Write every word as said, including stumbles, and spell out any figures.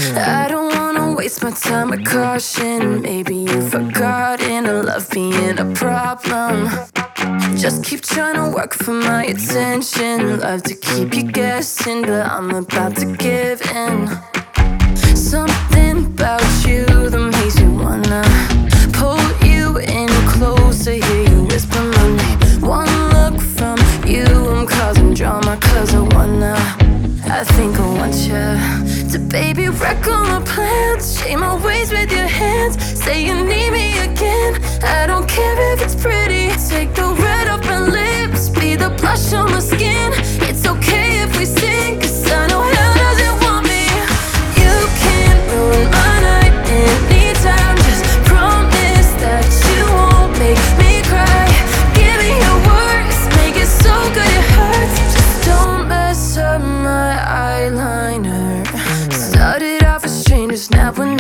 I don't wanna waste my time with caution. Maybe you've forgotten to love being a problem. Just keep trying to work for my attention. Love to keep you guessing, but I'm about to give in. Something about you that makes me wanna pull you in closer, hear you whisper my name. One look from you, I'm causing drama, cause I wanna, I think I want you to baby wreck all my plans. Shake my ways with your hands, say you need me again. I don't care if it's pretty, take the red off my lips, be the blush on my skin. It's okay if we sing, cause I know hell doesn't want me. You can't ruin my night anytime. Just promise that you won't make me cry. Give me your words, make it so good it hurts. Just don't mess up my eyeliner. Started off as strangers, now we're